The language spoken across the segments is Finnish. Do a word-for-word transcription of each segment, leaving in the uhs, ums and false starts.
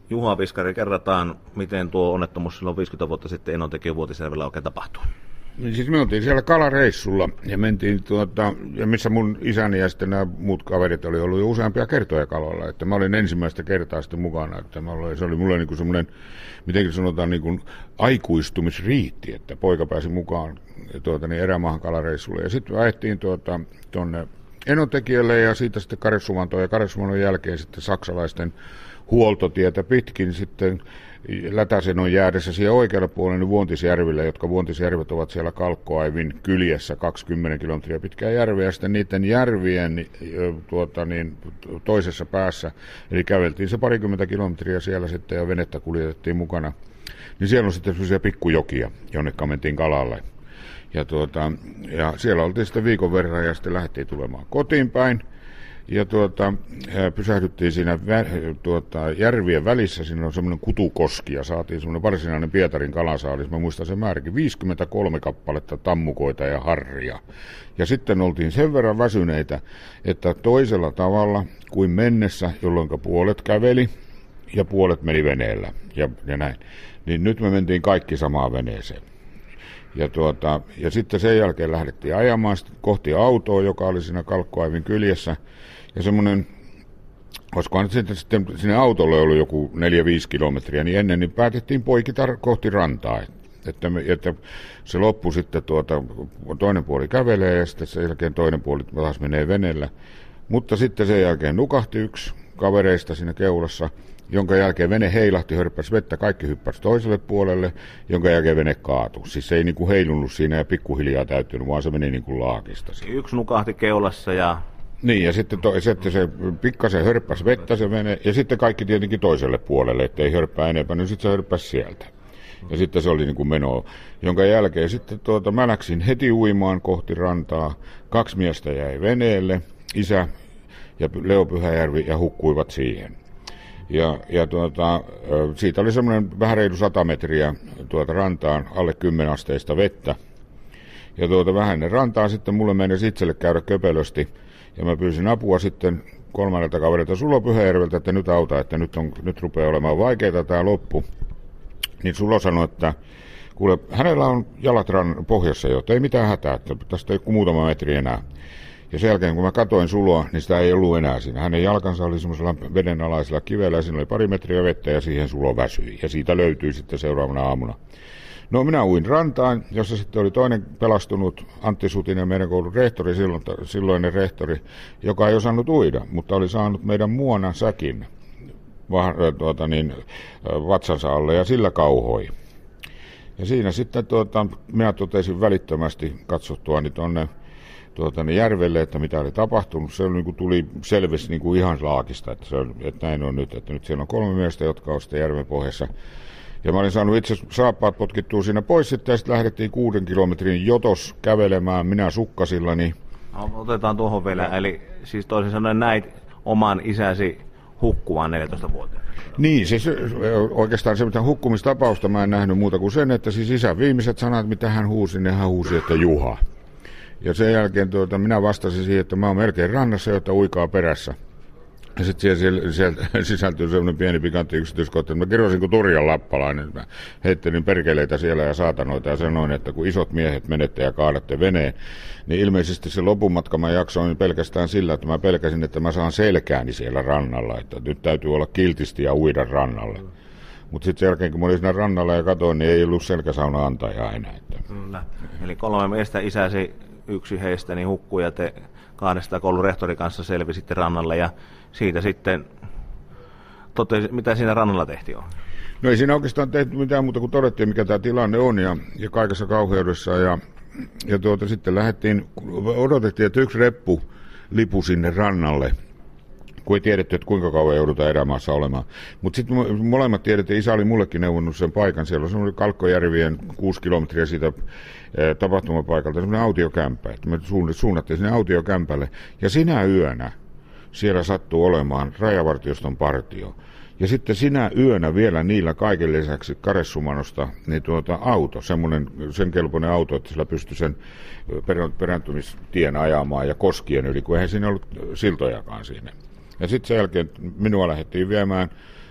Juha Piskari, kerrataan, miten tuo onnettomuus silloin viisikymmentä vuotta sitten Enontekiön Vuotisjärvellä oikein tapahtui. Siis me oltiin siellä kalareissulla ja mentiin tuota, ja missä mun isäni ja sitten nämä muut kaverit oli ollut jo useampia kertoja kalalla, että mä olin ensimmäistä kertaa sitten mukana, että mä olin, se oli mulle niin kuin semmoinen, mitenkin sanotaan, niin kuin aikuistumisriitti, että poika pääsi mukaan tuota, niin erämaahan kalareissulle ja sitten ajettiin tuota, tuonne Enontekiölle ja siitä sitten Karesuvantoon ja Karesuvannon jälkeen sitten saksalaisten huoltotietä pitkin sitten Lätäsenon jäädessä siihen oikealle puolelle niin Vuontisjärville, jotka Vuontisjärvet ovat siellä Kalkkoaivin kyljessä kaksikymmentä kilometriä pitkää järveä, ja sitten niiden järvien tuota, niin, toisessa päässä, eli käveltiin se parikymmentä kilometriä siellä sitten ja venettä kuljetettiin mukana, niin siellä on sitten sellaisia pikkujokia, jonnekka mentiin kalalle. Ja, tuota, ja siellä oltiin sitten viikon verran ja sitten lähdettiin tulemaan kotiin päin. Ja tuota, pysähdyttiin siinä tuota, järvien välissä, siinä on semmoinen kutukoski ja saatiin semmoinen varsinainen Pietarin kalasaalis. Mä muistan sen määräkin, viisikymmentäkolme kappaletta tammukoita ja harria. Ja sitten oltiin sen verran väsyneitä, että toisella tavalla kuin mennessä, jolloin puolet käveli ja puolet meni veneellä ja, ja näin. Niin nyt me mentiin kaikki samaan veneeseen. Ja, tuota, ja sitten sen jälkeen lähdettiin ajamaan kohti autoa, joka oli siinä Kalkkoaivin kyljessä. Ja semmoinen, olisikohan nyt sitten, sitten sinne autolle ollut joku neljä viisi kilometriä, niin ennen niin päätettiin poikita kohti rantaa. Että, me, että se loppui sitten, tuota, toinen puoli kävelee ja sitten sen jälkeen toinen puoli taas menee veneellä. Mutta sitten sen jälkeen nukahti yksi kavereista siinä keulassa, jonka jälkeen vene heilahti, hörppäsi vettä, kaikki hyppäsi toiselle puolelle, jonka jälkeen vene kaatui. Siis se ei niin kuin heilunut siinä ja pikkuhiljaa täyttynyt, vaan se meni niin kuin laakista. Yksi nukahti keulassa ja... Niin, ja sitten, to, sitten se pikkasen hörppäsi vettä se vene, ja sitten kaikki tietenkin toiselle puolelle, ettei hörppää enempää, niin sitten se hörppäsi sieltä. Ja sitten se oli niin kuin menoa, jonka jälkeen sitten tuota, mä läksin heti uimaan kohti rantaa. Kaksi miestä jäi veneelle, isä ja Leo Pyhäjärvi, ja hukkuivat siihen. Ja, ja tuota, siitä oli semmoinen vähän reilu sata metriä tuota rantaan, alle kymmenen asteista vettä. Ja tuota vähän rantaan sitten mulle meni itselle käydä köpelösti. Ja mä pyysin apua sitten kolmannelta kaverilta Sulo Pyhäjärveltä, että nyt auta, että nyt, on, nyt rupeaa olemaan vaikeaa tämä loppu. Niin Sulo sanoi, että kuule, hänellä on jalat ran pohjassa jo, ei mitään hätää, että tästä ei ole muutama metri enää. Ja sen jälkeen kun mä katoin Suloa, niin sitä ei ollut enää siinä. Hänen jalkansa oli semmoisella vedenalaisella kivellä ja siinä oli pari metriä vettä ja siihen Sulo väsyi. Ja siitä löytyi sitten seuraavana aamuna. No minä uin rantaan, jossa sitten oli toinen pelastunut Antti Sutinen, meidän koulun rehtori, silloin, silloinen rehtori, joka ei osannut uida, mutta oli saanut meidän muonan säkin va, tuota niin, vatsansa alle ja sillä kauhoi. Ja siinä sitten tuota, minä totesin välittömästi katsottuani tuonne tuota, niin järvelle, että mitä oli tapahtunut. Se niin kuin tuli selvisi niin kuin ihan laakista, että, se, että näin on nyt, että nyt siellä on kolme miestä, jotka ovat sitten järven pohjassa. Ja mä olin saanut itse saappaat potkittua siinä pois, sitten ja sitten lähdettiin kuuden kilometrin jotos kävelemään, minä sukkasillani. Otetaan tuohon vielä, eli siis toisin sanoen näit oman isäsi hukkumaan neljätoistavuotiaana. Niin, siis oikeastaan se mitä hukkumistapausta mä en nähnyt muuta kuin sen, että siis isän viimeiset sanat, mitä hän huusi, niin hän huusi, että Juha. Ja sen jälkeen tuota, minä vastasin siihen, että mä oon melkein rannassa, jotta uikaa perässä. Ja sitten siellä, siellä sisältyy sellainen pieni pikantti yksityiskohta, että mä kirjoisin kuin Turjan lappalainen. Mä heittelin perkeleitä siellä ja saatanoita ja sanoin, että kun isot miehet menette ja kaadatte veneen, niin ilmeisesti se lopumatka mä jaksoin pelkästään sillä, että mä pelkäsin, että mä saan selkääni siellä rannalla, että nyt täytyy olla kiltisti ja uida rannalle. Mutta sitten sen jälkeen, kun mä olin siinä rannalla ja katoin, niin ei ollut selkäsauna antajaa enää. Kyllä. Eli kolme miestä isäsi, yksi heistä, niin hukkui ja te kahdesta koulun rehtorin kanssa selvisitte rannalle ja siitä sitten, totesi, mitä siinä rannalla tehtiin on? No ei siinä oikeastaan tehty mitään muuta kuin todettiin, mikä tämä tilanne on ja, ja kaikessa kauheudessa ja, ja tuota, sitten lähdettiin, odotettiin, että yksi reppu lipui sinne rannalle, kun ei tiedetty, että kuinka kauan joudutaan erämaassa olemaan. Mutta sitten molemmat tiedettiin, isä oli mullekin neuvonnut sen paikan, siellä on semmoinen Kalkkojärvien kuusi kilometriä siitä e, tapahtumapaikalta, semmoinen autiokämppä, että me suunnattiin sinne autiokämpälle ja sinä yönä siellä sattuu olemaan rajavartioston partio. Ja sitten sinä yönä vielä niillä kaiken lisäksi Karesumanosta niin tuota auto, semmoinen sen kelpoinen auto, että sillä pystyi sen perääntymistien ajamaan ja koskien yli, kun eihän siinä ollut siltojakaan siinä. Ja sitten sen jälkeen minua lähdettiin viemään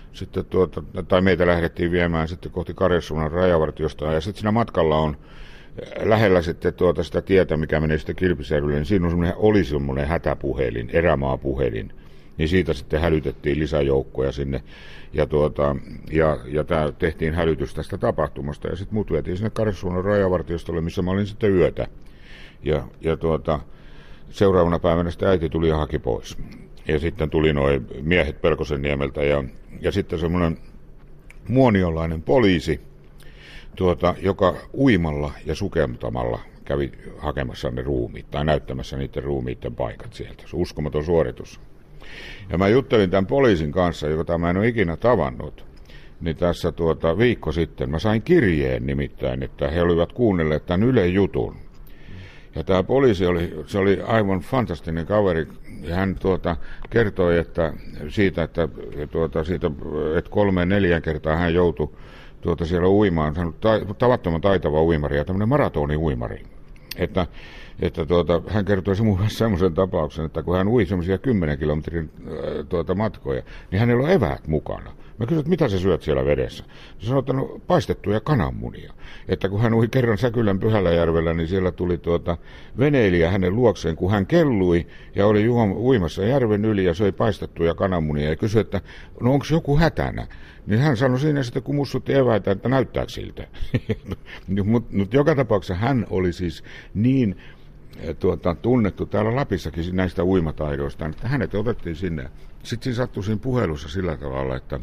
sitten tuota, tai meitä lähdettiin viemään sitten kohti Karjassuunnan rajavartiosta, ja sitten siinä matkalla on lähellä sitten tuota sitä tietä, mikä menee sitten Kilpisjärvelle, niin siinä on semmoinen, oli semmoinen hätäpuhelin, erämaapuhelin, niin siitä sitten hälytettiin lisäjoukkoja sinne, ja, tuota, ja, ja tää tehtiin hälytys tästä tapahtumasta, ja sitten mut vietiin sinne Karjassuunnan rajavartiostolle, missä mä olin sitten yötä, ja, ja tuota, seuraavana päivänä sitten äiti tuli ja haki pois. Ja sitten tuli nuo miehet Pelkosenniemeltä ja, ja sitten semmoinen muoniolainen poliisi, tuota, joka uimalla ja sukeltamalla kävi hakemassa ne ruumiit tai näyttämässä niiden ruumiiden paikat sieltä. Se uskomaton suoritus. Ja mä juttelin tämän poliisin kanssa, jota mä en ole ikinä tavannut, niin tässä tuota, viikko sitten mä sain kirjeen nimittäin, että he olivat kuunnelleet tämän Ylen jutun. Ja tämä poliisi oli, se oli aivan fantastinen kaveri, ja hän tuota, kertoi, että siitä, että, tuota, siitä, että kolmeen neljän kertaa hän joutui tuota, siellä uimaan. Hän on ta- tavattoman taitava uimari ja tämmöinen maratoni-uimari. Että, että tuota, hän kertoi semmoisen tapauksen, että kun hän ui semmoisia kymmenen kilometrin äh, tuota, matkoja, niin hänellä on eväät mukana. Mä kysyin, että mitä sä syöt siellä vedessä? Se sanoi, että no, paistettuja kananmunia. Että kun hän ui kerran Säkylän Pyhäläjärvellä, niin siellä tuli tuota veneilijä hänen luokseen, kun hän kellui ja oli juom- uimassa järven yli ja söi paistettuja kananmunia. Ja kysyi, että no onko joku hätänä? Niin hän sanoi siinä sitten, kun mussutti eväitä, että näyttääkö siltä. Mutta mut joka tapauksessa hän oli siis niin tuota, tunnettu täällä Lapissakin näistä uimataidoista, että hänet otettiin sinne. Sitten siinä sattui siinä puhelussa sillä tavalla, että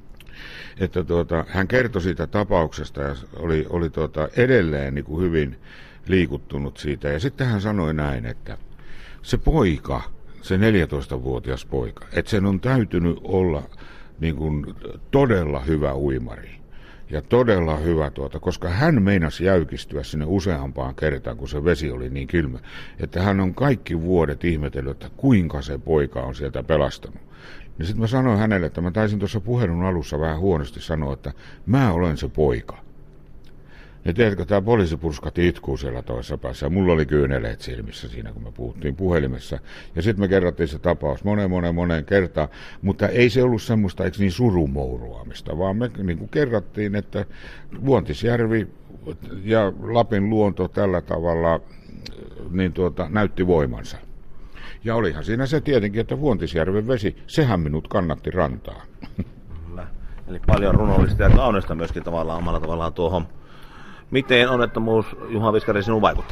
että tuota, hän kertoi siitä tapauksesta ja oli, oli tuota, edelleen niin kuin hyvin liikuttunut siitä. Ja sitten hän sanoi näin, että se poika, se neljätoistavuotias poika, että sen on täytynyt olla niin kuin todella hyvä uimari. Ja todella hyvä, tuota, koska hän meinasi jäykistyä sinne useampaan kertaan, kun se vesi oli niin kylmä. Että hän on kaikki vuodet ihmetellyt, että kuinka se poika on sieltä pelastanut. Ja sitten mä sanoin hänelle, että mä taisin tuossa puhelun alussa vähän huonosti sanoa, että mä olen se poika. Ja tiedätkö, tämä poliisipurskati itkuu siellä toisessa päässä. Ja mulla oli kyyneleet silmissä siinä, kun me puhuttiin puhelimessa. Ja sitten me kerrattiin se tapaus monen, monen, monen kertaan. Mutta ei se ollut semmoista, eikö niin, surumouruamista, vaan me niin kuin kerrattiin, että Vuontisjärvi ja Lapin luonto tällä tavalla niin tuota, näytti voimansa. Ja olihan siinä se tietenkin, että Vuontisjärven vesi, sehän minut kannatti rantaa. Kyllä. Eli paljon runollista ja kaunista myöskin tavallaan omalla tavallaan tuohon. Miten onnettomuus, Juha Viskari, sinun vaikutti?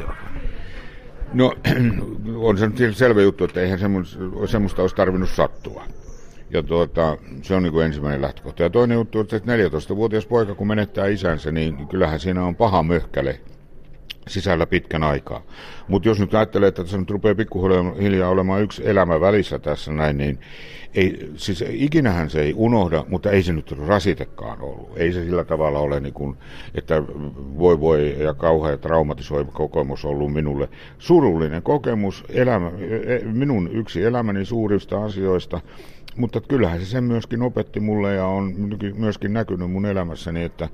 No, on se nyt selvä juttu, että eihän semmoista olisi tarvinnut sattua. Ja tuota, se on niin kuin ensimmäinen lähtökohta. Ja toinen juttu, että neljätoistavuotias poika, kun menettää isänsä, niin kyllähän siinä on paha möhkäle sisällä pitkän aikaa. Mutta jos nyt ajattelee, että se nyt rupeaa pikkuhiljaa olemaan yksi elämä välissä tässä näin, niin ei, siis ikinähän se ei unohda, mutta ei se nyt rasitekaan ollut. Ei se sillä tavalla ole, niin kuin, että voi voi ja kauhea traumatisoiva kokemus ollut minulle. Surullinen kokemus, elämä, minun yksi elämäni suurista asioista, mutta kyllähän se sen myöskin opetti mulle ja on myöskin näkynyt mun elämässäni, että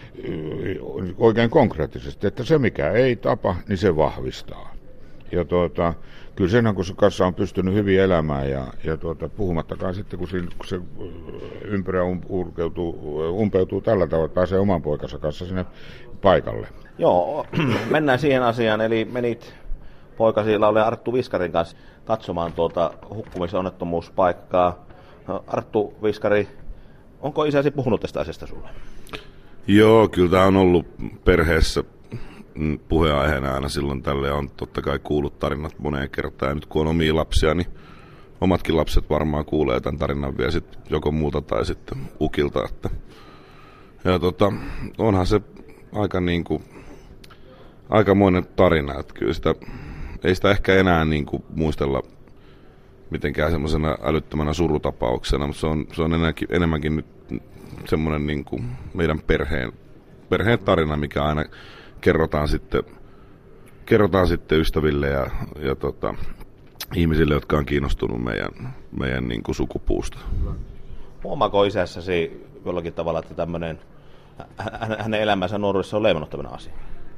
oikein konkreettisesti, että se mikä ei tapa, niin se vahvistaa. Ja tuota, kyllä sen kanssa on pystynyt hyvin elämään ja, ja tuota, puhumattakaan sitten, kun, siinä, kun se ympyrä umpeutuu, umpeutuu tällä tavalla, että pääsee oman poikansa kanssa sinne paikalle. Joo, mennään siihen asiaan, eli menit poikasi laulaja Arttu Viskarin kanssa katsomaan tuota hukkumisonnettomuuspaikkaa. Arttu Viskari, onko isäsi puhunut tästä asiasta sulle? Joo, kyllä tämä on ollut perheessä puheenaiheena aina silloin tälle. On totta kai kuullut tarinat moneen kertaan. Ja nyt kun on omia lapsia, niin omatkin lapset varmaan kuulee tämän tarinan vielä sit joko muuta tai sitten ukilta. Että. Ja tota, onhan se aika niin kuin, aikamoinen tarina. Että kyllä sitä, ei sitä ehkä enää niin kuin muistella mitenkään semmoisena älyttömänä surutapauksena, mutta se on, se on enemmänkin, enemmänkin nyt semmoinen niin kuin meidän perheen, perheen tarina, mikä aina kerrotaan sitten, kerrotaan sitten ystäville ja, ja tota, ihmisille, jotka on kiinnostunut meidän, meidän niin kuin sukupuusta. Huomaako isässäsi jollakin tavalla, että tämmöinen hänen elämänsä nuoruudessa on leimannut tämmöinen asia?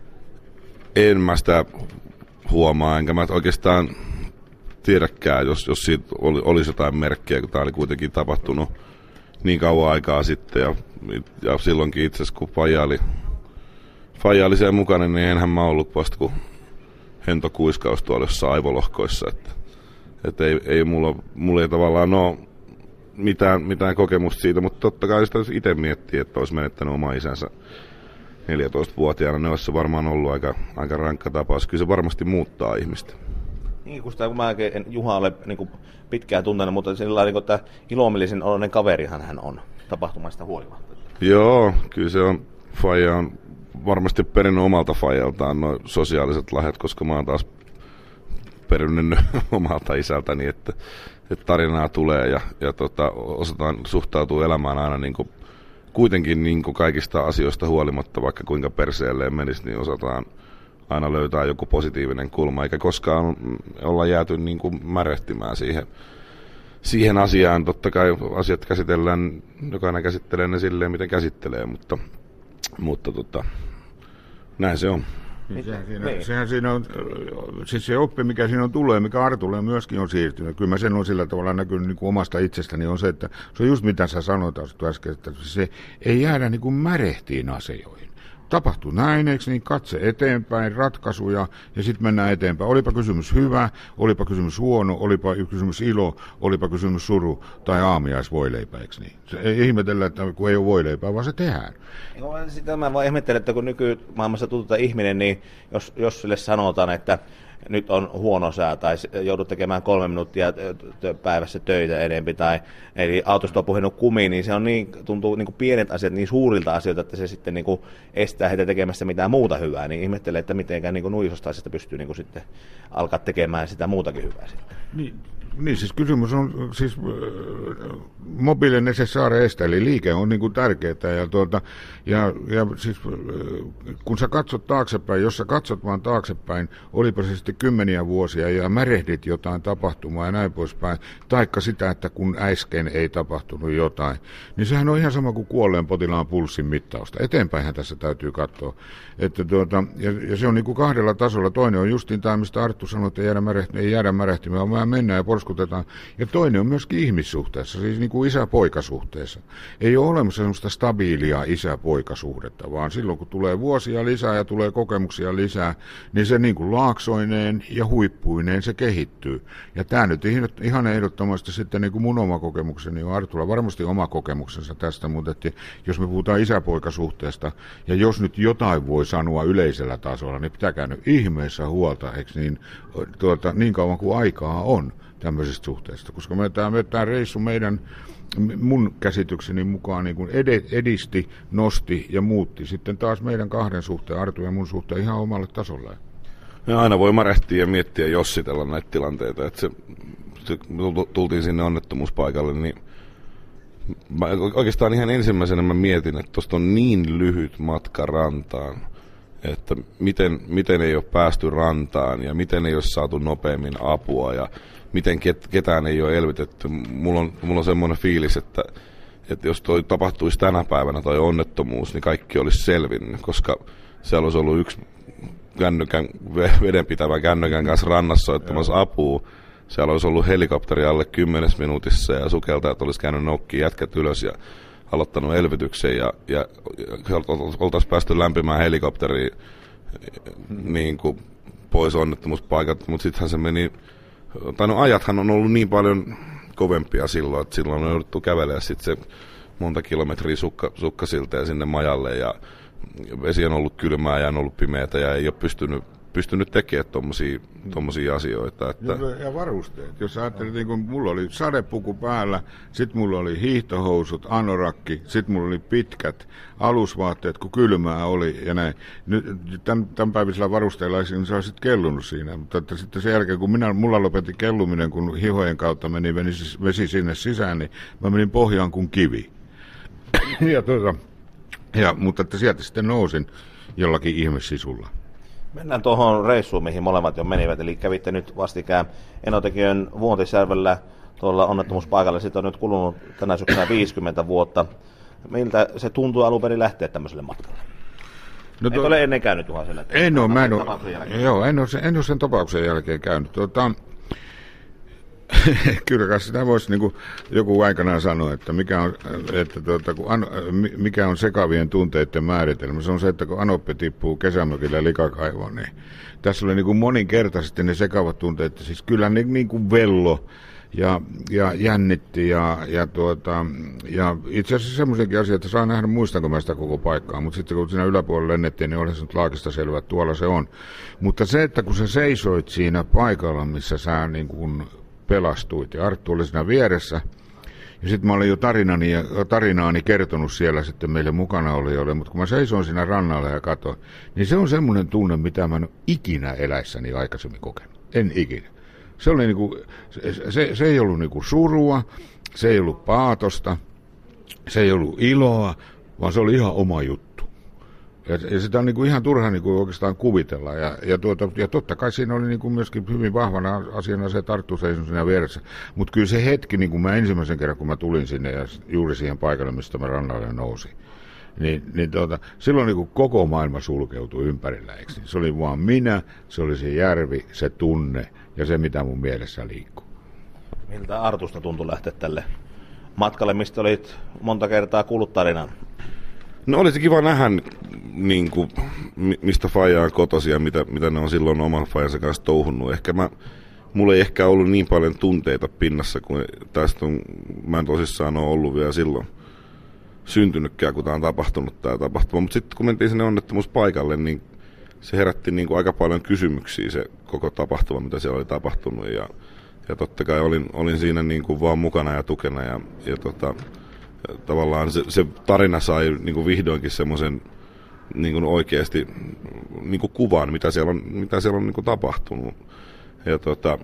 En mä sitä huomaa, enkä mä oikeastaan tiedäkään, jos, jos siitä oli, olisi jotain merkkiä, kun tämä oli kuitenkin tapahtunut niin kauan aikaa sitten. Ja, ja silloinkin itse asiassa, kun Faija oli, Faija oli siellä mukana, niin enhän mä ollut vasta kuin hento kuiskaus tuolla jossain aivolohkoissa. Että, että ei, ei mulla, mulla ei tavallaan ole mitään, mitään kokemusta siitä, mutta totta kai sitä itse miettii, että olisi menettänyt oma isänsä neljätoistavuotiaana. Ne olisi varmaan ollut aika, aika rankka tapaus. Kyllä se varmasti muuttaa ihmistä. Niin, kun, sitä, kun mä en Juha ole niin kuin pitkään tuntenut, mutta sillä niin tämä ilomielisen oloinen kaverihan hän on tapahtumasta huolimatta. Joo, kyllä se on. Faija on varmasti perinnyt omalta Faijaltaan nuo sosiaaliset lahjat, koska mä oon taas perinnyt omalta isältäni, että, että tarinaa tulee ja, ja tota, osataan suhtautua elämään aina niin kuin, kuitenkin niin kuin kaikista asioista huolimatta, vaikka kuinka perseelleen menisi, niin osataan aina löytää joku positiivinen kulma, eikä koskaan olla jääty niin kuin märehtimään siihen, siihen asiaan. Totta kai asiat käsitellään, jokainen käsittelee ne silleen, miten käsittelee, mutta, mutta tota, näin se on. Niin, sehän, siinä, sehän siinä on, siis se oppi, mikä siinä on tullut ja mikä Artulle myöskin on siirtynyt. Kyllä mä sen on sillä tavalla näkynyt niin kuin omasta itsestäni, on se, että se on just mitä sä sanoit äsken, että se ei jäädä niin kuin märehtiin asioihin. Tapahtuu näin, eikö niin, katse eteenpäin, ratkaisuja ja sitten mennään eteenpäin. Olipa kysymys hyvä, olipa kysymys huono, olipa kysymys ilo, olipa kysymys suru tai aamiaisvoileipä, eikö niin? Se ei ihmetellä, että kun ei ole voileipää, vaan se tehdään. Sitä mä vaan ihmettelen, että kun nykymaailmassa tuntutaan ihminen, niin jos, jos sille sanotaan, että nyt on huono sää tai joudut tekemään kolme minuuttia päivässä töitä enemmän tai eli autosta on puhennut kumiin, niin se on niin, tuntuu niin kuin pienet asiat niin suurilta asioilta, että se sitten niin kuin estää heitä tekemästä mitään muuta hyvää, niin ihmettelee, että mitenkään niin kuin nuisosta asiasta pystyy niin kuin sitten alkaa tekemään sitä muutakin hyvää sitten. Niin. Niin, siis kysymys on siis äh, mobile necessare est, eli liike on niin kuin tärkeää. Ja, tuota, ja, ja siis, äh, kun sä katsot taaksepäin, jos sä katsot vaan taaksepäin, olipa se sitten kymmeniä vuosia ja märehdit jotain tapahtumaa ja näin poispäin, taikka sitä, että kun äsken ei tapahtunut jotain, niin sehän on ihan sama kuin kuolleen potilaan pulssin mittausta. Eteenpäinhän tässä täytyy katsoa. Että tuota, ja, ja se on niin kuin kahdella tasolla. Toinen on justiin tämä, mistä Arttu sanoi, että ei jäädä, märehti, ei jäädä märehtimään, vaan mennään ja porskutetaan. Ja toinen on myöskin ihmissuhteessa, siis niin kuin isä-poikasuhteessa. Ei ole olemassa sellaista stabiilia isä-poikasuhdetta, vaan silloin kun tulee vuosia lisää ja tulee kokemuksia lisää, niin se niin kuin laaksoineen ja huippuineen se kehittyy. Ja tämä nyt ihan ehdottomasti sitten niin kuin mun oma kokemukseni on Artulla varmasti oma kokemuksensa tästä, mutta että jos me puhutaan isä-poikasuhteesta ja jos nyt jotain voi sanoa yleisellä tasolla, niin pitäkää nyt ihmeessä huolta, eikö niin, tuota, niin kauan kuin aikaa on tämmöisestä suhteesta, koska me tämä, me tämä reissu meidän, mun käsitykseni mukaan niin kuin edisti, nosti ja muutti sitten taas meidän kahden suhteen, Artu ja mun suhteen ihan omalle tasolle. Ja aina voi märehtiä ja miettiä ja jossitella näitä tilanteita, että se, se, tultiin sinne onnettomuuspaikalle, niin mä oikeastaan ihan ensimmäisenä mä mietin, että tuosta on niin lyhyt matka rantaan, että miten, miten ei ole päästy rantaan ja miten ei ole saatu nopeammin apua ja miten ket, ketään ei ole elvytetty. Mulla on, mulla on semmoinen fiilis, että, että jos toi tapahtuisi tänä päivänä toi onnettomuus, niin kaikki olisi selvinnyt, koska siellä olisi ollut yksi kännykän, vedenpitävä kännykän kanssa rannassa soittamassa apua. Siellä olisi ollut helikopteri alle kymmenessä minuutissa ja sukeltajat olisi käynyt noukkiin jätkät ylös ja aloittanut elvytyksen ja, ja, ja oltaisiin päästy lämpimään helikopteriin niin kuin pois onnettomuuspaikat, mutta sittenhän se meni, tai no ajathan on ollut niin paljon kovempia silloin, että silloin on jouduttu kävelemään sitten se monta kilometriä sukka, sukkasilteen sinne majalle ja vesi on ollut kylmää ja on ollut pimeätä ja ei ole pystynyt pystynyt tekemään tommosia, tommosia asioita. Että ja, ja varusteet. Jos ajattelit, niin kun mulla oli sadepuku päällä, sit mulla oli hiihtohousut, anorakki, sit mulla oli pitkät alusvaatteet, kun kylmää oli ja näin. Nyt tämän, tämän päiväisellä varusteella niin sä olisit kellunut siinä, mutta että sitten sen jälkeen, kun minä, mulla lopetti kelluminen, kun hihojen kautta meni vesi, vesi sinne sisään, niin mä menin pohjaan kuin kivi. ja, tuota, ja, mutta että sieltä sitten nousin jollakin ihmessisulla. Mennään tuohon reissuun, mihin molemmat jo menivät, eli kävitte nyt vastikään Enotekiön Vuontisjärvellä tuolla onnettomuuspaikalla. Sitten on nyt kulunut tänä syksynä viisikymmentä vuotta. Miltä se tuntuu alun perin lähteä tämmöiselle matkalle? No to... Et ole ennen käynyt Juha siellä? En ole, mä en ole, joo, en ole, sen, en ole sen tapauksen jälkeen käynyt. Tuota, Kyllä sitä voisi niin kuin joku aikanaan sanoa, että mikä on, että tuota, kun an, mikä on sekavien tunteiden määritelmä. Se on se, että kun Anoppe tippuu kesämökillä likakaivoon, niin tässä oli niin kuin moninkertaisesti ne sekavat tunteet. Siis kyllä ne niin kuin vello ja, ja jännitti ja, ja, tuota, ja itse asiassa semmoisenkin asia, että saa nähdä, muistanko mä sitä koko paikkaa, mutta sitten kun siinä yläpuolella lennettiin, niin oli se nyt laakista selvä, että tuolla se on. Mutta se, että kun sä seisoit siinä paikalla, missä sä niin kuin pelastuit ja Arttu oli siinä vieressä, ja sitten mä olin jo tarinani, tarinaani kertonut siellä sitten meille mukana olijoille, mutta kun mä seisoin siinä rannalla ja katsoin, niin se on semmoinen tunne, mitä mä en ole ikinä eläissäni aikaisemmin kokenut. En ikinä. Se, oli niinku, se, se, se ei ollut niinku surua, se ei ollut paatosta, se ei ollut iloa, vaan se oli ihan oma juttu. Ja, ja sitä on niinku ihan turha niinku oikeastaan kuvitella. Ja, ja, tuota, ja totta kai siinä oli niinku myöskin hyvin vahvana asiana se, että Arttu seisoi siinä vieressä. Mutta kyllä se hetki, niin kun mä ensimmäisen kerran, kun mä tulin sinne ja juuri siihen paikalle, mistä mä rannalle nousin, niin, niin tuota, silloin niin kuin koko maailma sulkeutui ympärillä. Eikö? Se oli vaan minä, se oli se järvi, se tunne ja se, mitä mun mielessä liikkuu. Miltä Artusta tuntui lähteä tälle matkalle, mistä olit monta kertaa kuullut tarinan? No olisi kiva nähdä, niin kuin, mistä faija on kotoisin ja mitä, mitä ne on silloin oman faijansa kanssa touhunnut. Ehkä mä, mulla ei ehkä ollut niin paljon tunteita pinnassa, kuin tästä on, mä en tosissaan ole ollut vielä silloin syntynytkään, kun tämä on tapahtunut tämä tapahtuma. Mutta sitten kun mentiin sinne onnettomuuspaikalle, niin se herätti niin kuin aika paljon kysymyksiä se koko tapahtuma, mitä siellä oli tapahtunut. Ja, ja totta kai olin, olin siinä niin kuin vaan mukana ja tukena ja, ja tota, tavallaan se, se tarina sai niin kuin vihdoinkin semmoisen niin kuin oikeasti niin kuin kuvan, mitä siellä on, mitä siellä on niin kuin tapahtunut. Ja tota,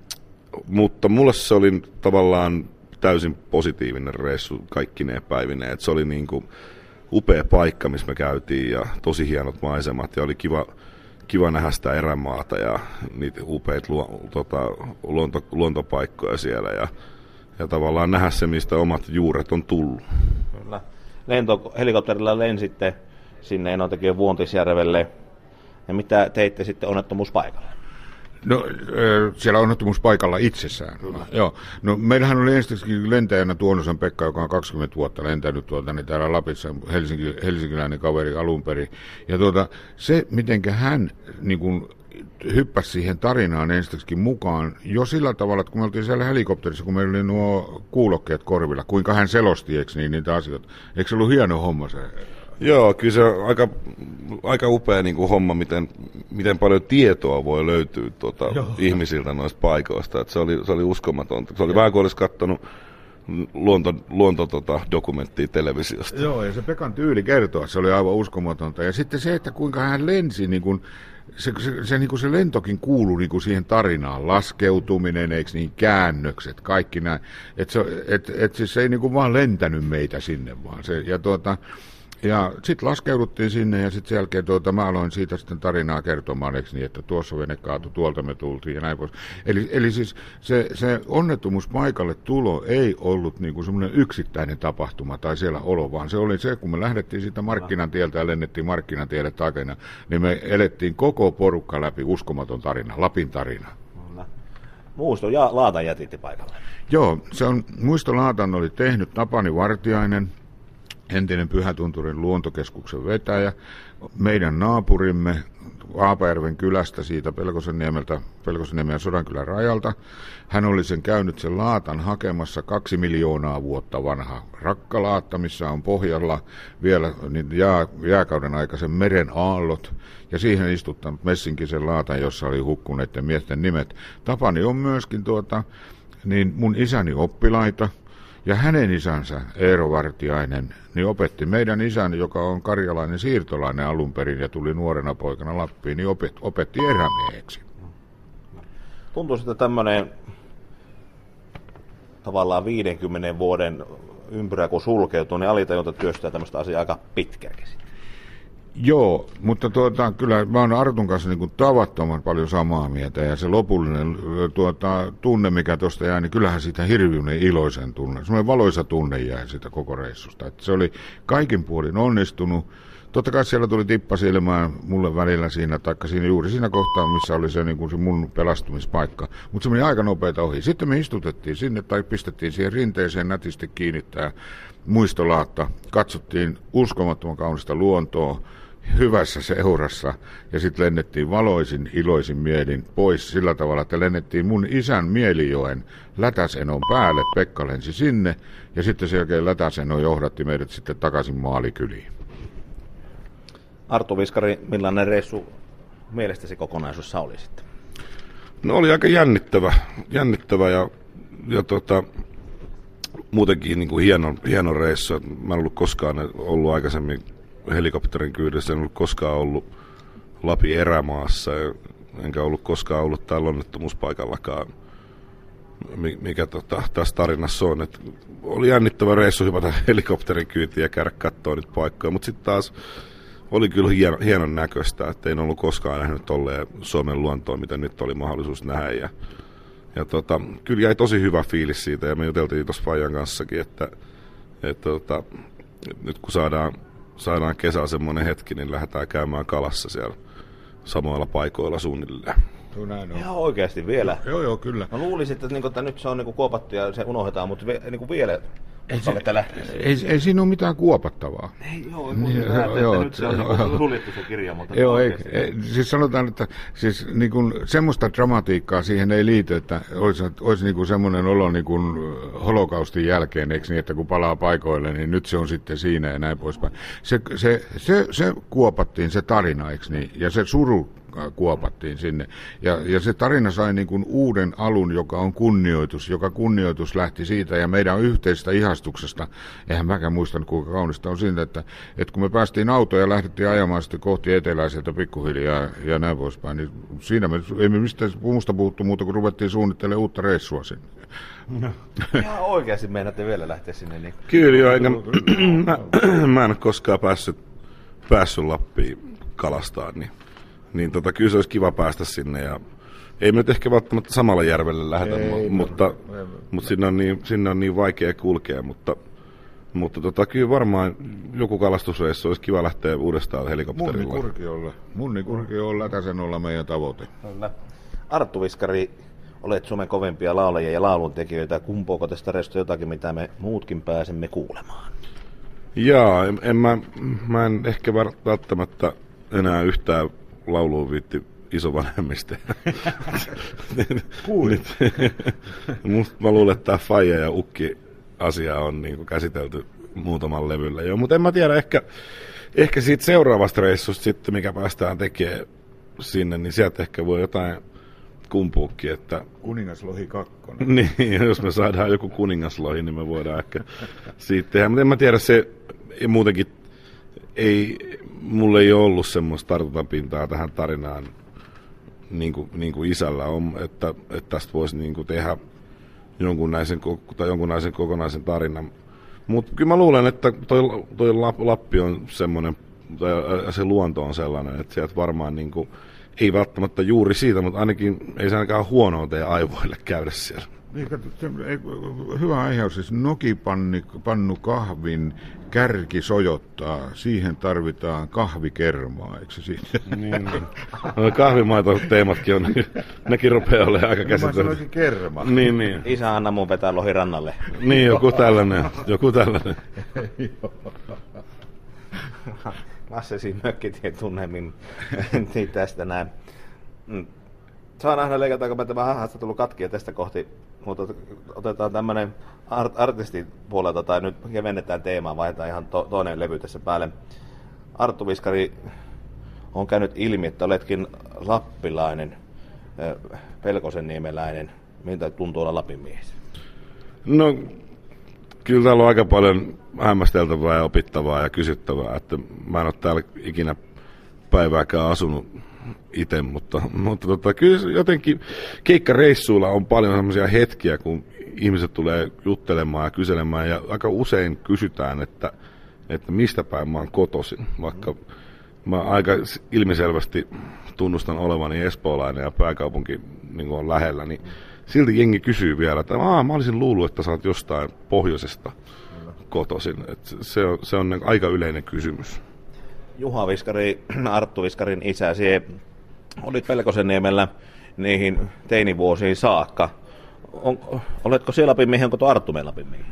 mutta mulle se oli tavallaan täysin positiivinen reissu kaikkineen päivineen. Et se oli niin kuin upea paikka, missä me käytiin ja tosi hienot maisemat ja oli kiva, kiva nähdä sitä erämaata ja niitä upeita luo, tota, luonto, luontopaikkoja siellä ja, ja tavallaan nähdä se, mistä omat juuret on tullut. Kyllä. Lentohelikopterilla lensitte sinne Enontekiön Vuontisjärvelle ja mitä teitte sitten onnettomuuspaikalla? No siellä onnettomuuspaikalla itsessään. Joo. No meillähän oli ensinnäkin lentäjänä Tuonosen Pekka, joka on kaksikymmentä vuotta lentänyt tuolta niin täällä Lapissa, Helsinki, helsinkiläinen kaveri alun perin. Ja tuota, se, mitenkä hän niin kun hyppäsi siihen tarinaan ensinnäkin mukaan, jo sillä tavalla, että kun me oltiin siellä helikopterissa, kun meillä oli nuo kuulokkeet korvilla, kuinka hän selosti, eikö niin, niitä asioita. Eikö se ollut hieno homma se? Joo, kyllä se on aika, aika upea niin kuin homma, miten, miten paljon tietoa voi löytyä tuota, ihmisiltä noista paikoista. Et se oli, se oli uskomatonta. Se oli vähän kuin olisi katsonut luonto, luonto tota, dokumenttia televisiosta. Joo, ja se Pekan tyyli kertoa, se oli aivan uskomatonta. Ja sitten se, että kuinka hän lensi, niin kuin, se, se, se, niin kuin se lentokin kuului niin kuin siihen tarinaan. Laskeutuminen, eikö niin, käännökset, kaikki näin. Että se, et, et siis se ei niin kuin vaan lentänyt meitä sinne vaan. Se, ja tuota... Ja sitten laskeuduttiin sinne ja sitten sen jälkeen tuota, mä aloin siitä sitten tarinaa kertomaan, eikö niin, että tuossa vene kaatui, tuolta me tultiin ja näin pois. Eli, eli siis se, se onnettomuuspaikalle tulo ei ollut niinku semmoinen yksittäinen tapahtuma tai siellä olo, vaan se oli se, kun me lähdettiin siitä Markkinantieltä ja lennettiin Markkinantielle takana, niin me elettiin koko porukka läpi uskomaton tarina, Lapin tarina. Muisto ja Laatan jätitti paikalle. Joo, se on, muistolaatan oli tehnyt Tapani Vartiainen, entinen Pyhätunturin luontokeskuksen vetäjä, meidän naapurimme Haapajärven kylästä siitä Pelkosenniemeltä, Pelkosenniemen ja Sodankylän rajalta. Hän oli sen käynyt sen laatan hakemassa kaksi miljoonaa vuotta vanha rakkalaatta, missä on pohjalla vielä niin jää, jääkauden aikaisen meren aallot. Ja siihen istuttanut Messinkisen laatan, jossa oli hukkuneiden miesten nimet. Tapani on myöskin tuota, niin mun isäni oppilaita. Ja hänen isänsä, Eero Vartiainen, niin opetti meidän isän, joka on karjalainen siirtolainen alun perin ja tuli nuorena poikana Lappiin, niin opetti, opetti erämieheksi. Tuntuu, että tämmöinen tavallaan viidenkymmenen vuoden ympyrä, kun sulkeutuu, niin alitajunta työstää tämmöistä asiaa aika pitkäänkin. Joo, mutta tuota, kyllä mä oon Artun kanssa niin kuin tavattoman paljon samaa mieltä ja se lopullinen tuota, tunne, mikä tuosta jäi, niin kyllähän siitä hirviöinen iloisen tunne, semmoinen valoisa tunne jäi siitä koko reissusta. Että se oli kaikin puolin onnistunut. totta kai siellä tuli tippa silmään mulle välillä siinä, taikka siinä juuri siinä kohtaa, missä oli se, niin kuin se mun pelastumispaikka. Mutta se meni aika nopeita ohi. Sitten me istutettiin sinne tai pistettiin siihen rinteeseen nätisti kiinnittää muistolaatta. Katsottiin uskomattoman kaunista luontoa hyvässä seurassa ja sitten lennettiin valoisin, iloisin mielin pois sillä tavalla, että lennettiin mun isän Mielijoen Lätäsenon päälle. Pekka lensi sinne ja sitten sen jälkeen Lätäseno johdatti meidät sitten takaisin Maalikyliin. Arttu Viskari, millainen reissu mielestäsi kokonaisuudessa oli sitten? No oli aika jännittävä, jännittävä ja, ja tota, muutenkin niin kuin hieno, hieno reissu. Mä en ollut koskaan ollut aikaisemmin helikopterin kyydissä, en ollut koskaan ollut Lapin erämaassa, enkä ollut koskaan ollut täällä onnettomuuspaikallakaan, mikä tota, tässä tarinassa on. Et oli jännittävä reissu hypätä helikopterin kyytiin ja käydä katsoa nyt paikkoja, mutta sitten taas oli kyllä hieno, hienon näköistä, että en ollut koskaan nähnyt tolleen Suomen luontoa, mitä nyt oli mahdollisuus nähdä. Ja, ja tota, kyllä jäi tosi hyvä fiilis siitä, ja me juteltiin tuossa Fajan kanssakin, että, että tota, nyt kun saadaan, saadaan kesällä semmoinen hetki, niin lähdetään käymään kalassa siellä samoilla paikoilla suunnilleen. Ihan oikeasti vielä. Joo, joo, kyllä. Mä luulisin, että, niin, että nyt se on niin kuopattu ja se unohdetaan, mutta vi, niin vielä ei, se, ei, ei siinä ole mitään kuopattavaa. Ei, joo, niin, näette, joo, että nyt se on niin suljettu se kirja. Mutta joo, ei, ei, siis sanotaan, että siis, niin kuin, semmoista dramatiikkaa siihen ei liity, että olisi, olisi niin kuin semmoinen olo niin kuin holokaustin jälkeen, eikö niin, että kun palaa paikoille, niin nyt se on sitten siinä ja näin poispäin. Se, se, se, se kuopattiin, se tarina, eikö niin, ja se suru kuopattiin sinne. Ja, ja se tarina sai niin kuin uuden alun, joka on kunnioitus, joka kunnioitus lähti siitä ja meidän yhteisestä ihastuksesta. Eihän mäkään muistanut, kuinka kaunista on siitä, että, että kun me päästiin autoon ja lähdettiin ajamaan sitten kohti eteläiseltä pikkuhiljaa ja näin poispäin, niin siinä me ei me mistään muusta puhuttu muuta, kun ruvettiin suunnittelemaan uutta reissua sinne. No. Ihan oikeasti meinaatte vielä lähteä sinne. Niin. Kyllä jo, enkä, mä, mä en ole koskaan päässyt, päässyt Lappiin kalastaan, niin Niin tota, kyllä se olisi kiva päästä sinne ja ei me nyt ehkä välttämättä samalla järvelle lähdetä, ei, mutta, ei, mutta sinne, on niin, sinne on niin vaikea kulkea, mutta, mutta tota, kyllä varmaan joku kalastusreissu olisi kiva lähteä uudestaan helikopterilla. Munnikurkiolla. Munnikurkiolla Lätäsenolla meidän tavoite. Kyllä. Arttu Viskari, olet Suomen kovimpia laulajia ja lauluntekijöitä. Kumpuuko tästä reissusta jotakin, mitä me muutkin pääsemme kuulemaan? Jaa, en, en mä, mä en ehkä välttämättä enää yhtään lauluun viitti isovanhemmista. Kuulit. Musta mä luulen, että tämä Faija ja Ukki asia on niin kuin käsitelty muutaman levyllä jo, mutta en mä tiedä, ehkä, ehkä siitä seuraavasta reissusta sitten, mikä päästään tekemään sinne, niin sieltä ehkä voi jotain kumpuukin, että Kuningaslohi kakkonen. Niin, jos me saadaan joku kuningaslohi, niin me voidaan ehkä siitä tehdä, mutta en mä tiedä, se muutenkin ei, mulla ei ole ollut semmoista tartuntapintaa tähän tarinaan, niin kuin, niin kuin isällä on, että, että tästä voisi niin kuin tehdä jonkunlaisen, tai jonkunlaisen kokonaisen tarinan. Mutta kyllä mä luulen, että toi, toi Lappi on semmoinen, tai se luonto on sellainen, että sieltä varmaan niin kuin, ei välttämättä juuri siitä, mutta ainakin ei se ainakaan huonoa teidän aivoille käydä siellä. Niin, hyvä aihe, siis nokipannu kahvin kärki sojottaa, siihen tarvitaan kahvikermaa, eikö se siitä? Niin, no, kahvimaito-teematkin on, nekin rupeaa olemaan aika käsitelty. Mä sanoisin kerma. Niin, niin. Isä anna mun vetää lohi rannalle. Niin, joku tällainen, joku tällainen. Lassesi mökkitie tunnemmin tästä näin. Saa nähdä, leikataanko me tämä haastattelu katkia tästä kohti, mutta otetaan tämmöinen art- artistin puolelta, tai nyt kevennetään teemaa, vaihdetaan ihan to- toinen levy tässä päälle. Arttu Viskari, on käynyt ilmi, että oletkin lappilainen, Pelkosenniemeläinen. Miltä tuntuu olla Lapin mies? No, kyllä täällä on aika paljon hämmästeltävää ja opittavaa ja kysyttävää, että mä en ole täällä ikinä päivääkään asunut itse, mutta, mutta tota, kyllä jotenkin keikkareissuilla on paljon sellaisia hetkiä, kun ihmiset tulee juttelemaan ja kyselemään, ja aika usein kysytään, että, että mistä päin mä oon kotoisin, vaikka mä aika ilmiselvästi tunnustan olevani espoolainen ja pääkaupunki niin on lähellä, niin silti jengi kysyy vielä, että Aa, mä olisin luullut, että sä oot jostain pohjoisesta kotoisin. Et se on, se on aika yleinen kysymys. Juha Viskari, Arttu Viskarin isä, sie olit Pelkosenniemellä niihin teinivuosiin saakka. On, oletko siellä Lapinmiehiä, onko tuo Arttu meidän Lapinmiehiä?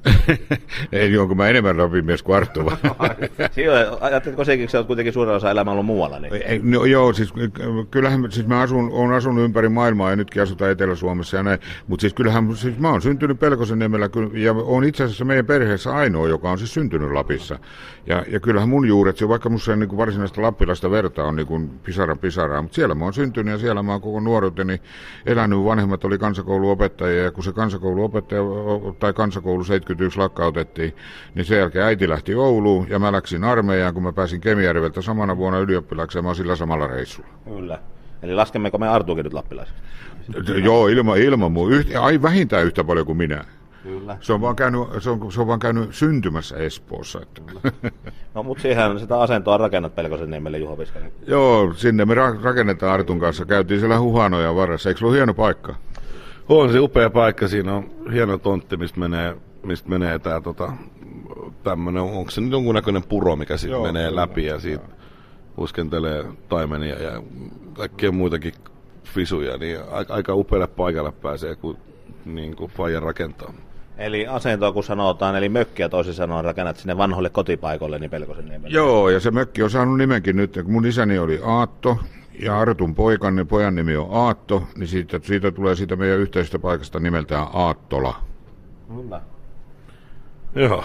Ei, onko mä enemmän Lapinmies kuin Arttu? Ajatteletko sekin, että olet kuitenkin suurin osa elämää ollut muualla? Niin? No, joo, siis kyllähän siis mä asun, olen asunut ympäri maailmaa ja nytkin asutaan Etelä-Suomessa ja näin, mutta siis kyllähän siis mä oon syntynyt Pelkosenniemellä ja on itse asiassa meidän perheessä ainoa, joka on siis syntynyt Lapissa. Ja, ja kyllähän mun juuret, vaikka musta ei niin varsinaista lappilaista verta on niin kuin pisaran pisaraa, mutta siellä mä oon syntynyt ja siellä mä oon koko nuoruuteni elänyt. Vanhemmat oli kansakouluopettajia ja kun se kansakouluopettaja tai kansakoulu seitsemänkymmentäyksi lakkautettiin, niin sen jälkeen äiti lähti Ouluun ja mä läksin armeijaan, kun mä pääsin Kemijärveltä samana vuonna ylioppilaksi ja mä oon sillä samalla reissulla. Kyllä. Eli laskemmeko me Artuukin nyt lappilaiseksi? Joo, ilman ilma muu. Yht, ai vähintään yhtä paljon kuin minä. Kyllä. Se on vaan käynyt, se on, se on vaan käynyt syntymässä Espoossa. Että. No, mutta siihen sitä asentoa rakennat Pelkosenniemelle, Juha Viskari. Joo, sinne me ra- rakennetaan Artun kanssa. Käytiin siellä Huhanojan varressa. Eikö se ole hieno paikka? On se upea paikka. Siinä on hieno tontti, mistä menee, mistä menee tää tota, tämmönen, onko se nyt jonkunnäköinen puro, mikä sitten menee kyllä, läpi ja siitä uskentelee taimenia ja kaikkea muitakin fisuja. Niin aika, aika upealle paikalle pääsee, kun niin kuin faija rakentaa. Eli asentoa kun sanotaan, eli mökkiä toisin sanoen rakennat sinne vanhoille kotipaikoille, niin Pelkosenniemelle. Joo, ja se mökki on saanut nimenkin nyt, kun mun isäni oli Aatto, ja Artun poikan, niin pojan nimi on Aatto, niin siitä, siitä tulee siitä meidän yhteisestä paikasta nimeltään Aattola. Kyllä. Joo.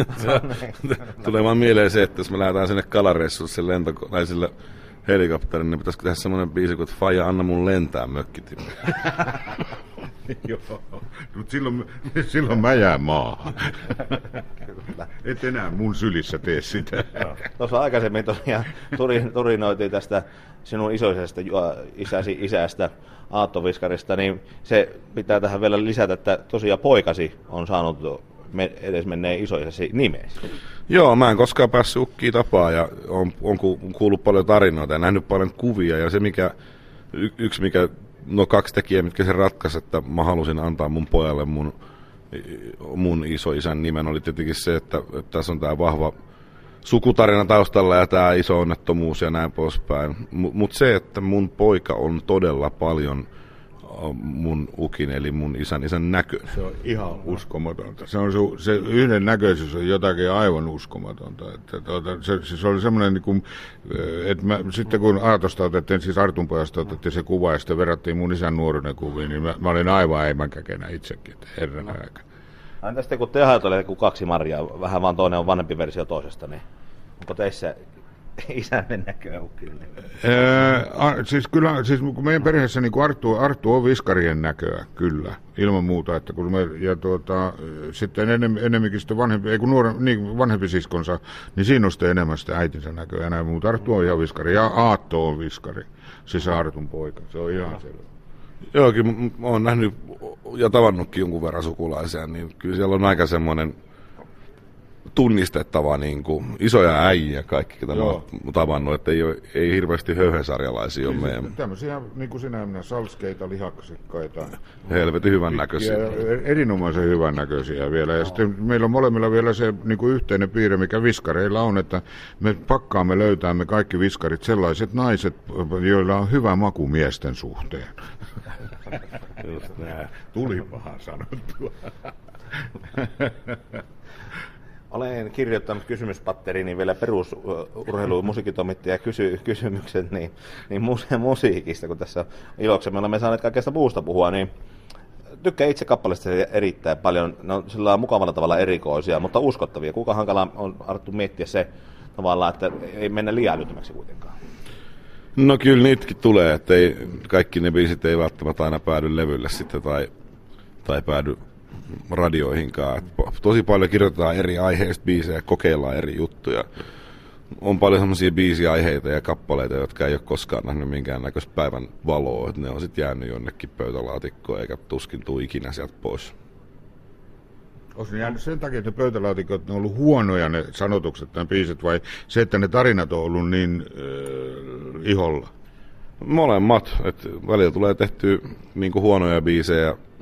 Tulee vaan mieleen se, että jos me lähdetään sinne kalareissulle sen lentokoneisille helikopterin, niin pitäisikö tehdä semmoinen biisi kuin, että faija, anna mun lentää mökkitimi. Joo, mutta silloin, silloin mä jään maahan. Et enää mun sylissä tee sitä. Tuossa aikaisemmin tosiaan turinoitiin tästä sinun isoisesta isäsi isästä Aatto Viskarista, niin se pitää tähän vielä lisätä, että tosiaan poikasi on saanut edes menneen isoisesi nimeesi. Joo, mä en koskaan päässyt ukkiin tapaan ja on, on kuullut paljon tarinoita ja nähnyt paljon kuvia ja se mikä, y, yksi mikä, no kaksi tekijää, mitkä se ratkaisi, että mä halusin antaa mun pojalle mun, mun isoisän nimen, oli tietenkin se, että, että tässä on tää vahva sukutarina taustalla ja tää iso onnettomuus ja näin poispäin. M- Mutta se, että mun poika on todella paljon mun ukin, eli mun isän isän näkö. Se on ihan uskomatonta. Se, on su, se yhden näköisyys on jotakin aivan uskomatonta. Että, tuota, se, se oli semmoinen, niin kuin, että mä, sitten kun Aatosta otettiin, siis Artun pojasta otettiin se kuva ja sitten verrattiin mun isän nuoruuden kuviin, niin mä, mä olin aivan äimänkäkenä itsekin, että herran aika. Entä sitten kun te ajattelee kuin kaksi Mariaa, vähän vaan toinen on vanhempi versio toisesta, niin onko teissä isänne näköä ukille? Ää, siis kyllä, siis kun meidän perheessä niin Arttu, Arttu on viskarien näköä, kyllä, ilman muuta, että kun me, ja tuota, sitten enem, enemminkin sitten vanhempi, ei kun nuore, niin vanhempi siskonsa, niin siinä on sitten enemmän sitä äitinsä näköä ja näin muuta. Arttu on ihan viskari, ja Aatto on viskari, siis Artun poika, se on ihan selvä. Joo, kyllä mä oon nähnyt ja tavannutkin jonkun verran sukulaisia, niin kyllä siellä on aika semmoinen tunnistettava niin kuin isoja äijiä kaikki, ketä mä oon tavannut, että ei, ole, ei hirveästi höyhensarjalaisia ole meidän. Tämmöisiä, niin kuin sinä minä, salskeita, lihaksikkaita. Helvetin hyvän näköisiä. Erinomaisen hyvän näköisiä vielä. Ja sitten meillä on molemmilla vielä se niin kuin yhteinen piirre, mikä viskareilla on, että me pakkaamme löytäämme kaikki viskarit sellaiset naiset, joilla on hyvä maku miesten suhteen. Tuli pahan sanottua. Olen kirjoittanut kysymyspatteriin vielä perusurheilu- ja musiikitoimittaja kysy, kysymykset niin, niin musiikista, kun tässä iloksemme olemme saaneet kaikesta muusta puhua, niin tykkään itse kappaleista erittäin paljon. Ne on sillä mukavalla tavalla erikoisia, mutta uskottavia. Kuinka hankala on, Arttu, miettiä se tavallaan, että ei mennä liian älyttömäksi kuitenkaan? No kyllä niitäkin tulee, että ei, kaikki ne biisit ei välttämättä aina päädy levylle sitten tai, tai päädy radioihinkaan. Et tosi paljon kirjoitetaan eri aiheista biisejä, kokeillaan eri juttuja. On paljon semmoisia biisiaiheita ja kappaleita, jotka ei ole koskaan nähnyt minkäännäköistä päivän valoa. Et ne on sitten jäänyt jonnekin pöytälaatikkoon eikä tuskin tule ikinä sieltä pois. Olisi ne jäänyt sen takia, että pöytälaatikot ne on ollut huonoja ne sanotukset tai biisit, vai se, että ne tarinat on ollut niin äh, iholla? Molemmat. Et välillä tulee tehtyä niin kuin huonoja biisejä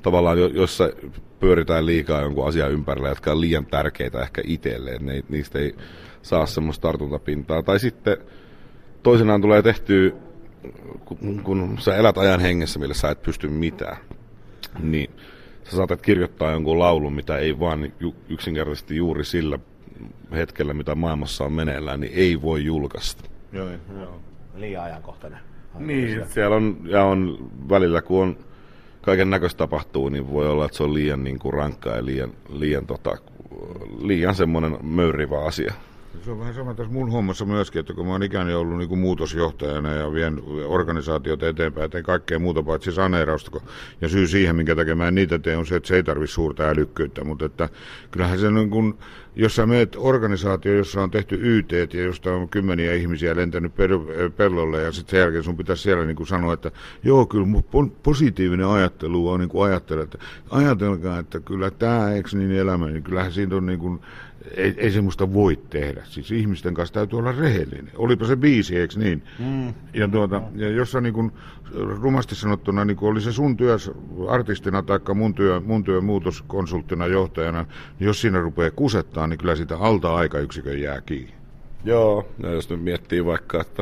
tavallaan, jossa pyöritään liikaa jonkun asian ympärillä, jotka on liian tärkeitä ehkä itselleen, ne, niistä ei saa semmoista tartuntapintaa. Tai sitten toisenaan tulee tehtyä, kun, kun sä elät ajan hengessä, millä sä et pysty mitään, niin sä saatat kirjoittaa jonkun laulun, mitä ei vaan yksinkertaisesti juuri sillä hetkellä, mitä maailmassa on meneillään, niin ei voi julkaista. Joo, joo. Liian ajankohtainen. Niin, siellä on, ja on välillä, kun on kaiken näköistä tapahtuu, niin voi olla, että se on liian niin kuin rankkaa ja liian, liian, tota, liian semmoinen möyrivä asia. Se on vähän sama tässä mun hommassa myöskin, että kun mä oon ikäni ollut niin kuin muutosjohtajana ja vien organisaatiota eteenpäin ja teen kaikkea muuta paitsi saneerausta. Ja syy siihen, minkä takia mä en niitä tee, on se, että se ei tarvitse suurta älykkyyttä. Mutta että kyllähän se niin kuin, jos sä meet organisaatio, jossa on tehty Y T:t ja josta on kymmeniä ihmisiä lentänyt pellolle ja sitten sen jälkeen sun pitäisi siellä niin kuin sanoa, että joo, kyllä positiivinen ajattelu on niin kuin ajattelu, että ajatelkaa, että kyllä tämä eikö niin elämä, niin kyllähän siitä on niin kuin, Ei, ei semmoista voi tehdä. Siis ihmisten kanssa täytyy olla rehellinen. Olipa se biisi, eikö niin? Mm. Ja, tuota, ja jossa niin kuin, rumasti sanottuna niin kuin oli se sun työ artistina tai mun työ, mun työ muutoskonsulttina johtajana, niin jos siinä rupeaa kusettaa, niin kyllä sitä alta aikayksikön jää kiinni. Joo, ja jos nyt miettii vaikka, että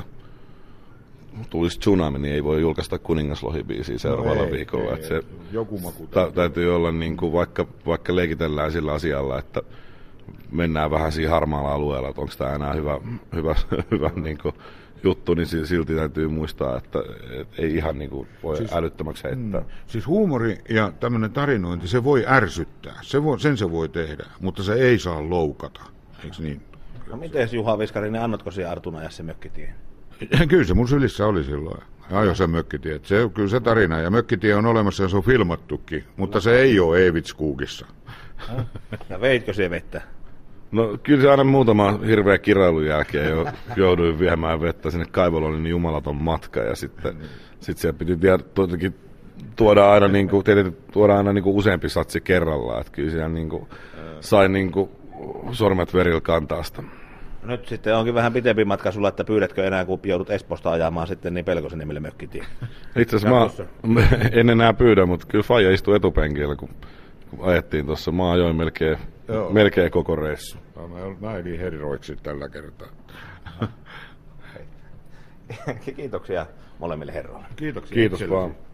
tulisi tsunami, niin ei voi julkaista Kuningaslohi-biisiä seuraavalla no ei, viikolla. Ei, se joku maku ta- täytyy olla, niin kuin, vaikka, vaikka leikitellään sillä asialla, että mennään vähän siinä harmaalla alueella, että onko tämä enää hyvä, hyvä, hyvä niin kuin juttu, niin silti täytyy muistaa, että et ei ihan niin kuin voi siis, älyttömäksi heittää. Mm, siis huumori ja tämmöinen tarinointi, se voi ärsyttää, se voi, sen se voi tehdä, mutta se ei saa loukata, eikö niin? No miten Juha Viskarinen, annatko siihen Artun ajassa mökkitien? Kyllä se mun sylissä oli silloin. Ajo se mökkitie. Se, kyllä se tarina. Ja mökkitie on olemassa ja se on filmattukin. Mutta se ei ole Eivitskuukissa. Ja veitkö se vettä? No kyllä se aina muutama hirveä kirailun jälkeen jo jouduin viemään vettä sinne kaivolle, niin jumalaton matka. Ja sitten sit siellä piti tietenkin tuoda aina, niin kuin, tuoda aina niin kuin useampi satsi kerrallaan. Että kyllä siellä niin kuin, sai niin kuin, sormet verillä kantaa sitä. Nyt sitten onkin vähän pitempi matka sulla, että pyydätkö enää, kun joudut Espoosta ajamaan sitten niin Pelkosen nimelle mökkitiin? Itse asiassa mä en enää pyydä, mutta kyllä faija istui etupenkillä, kun, kun ajettiin tuossa. Mä ajoin melkein, melkein koko reissu. No, mä, mä edin heriroiksi tällä kertaa. Kiitoksia molemmille herroille. Kiitoksia. Kiitos vaan.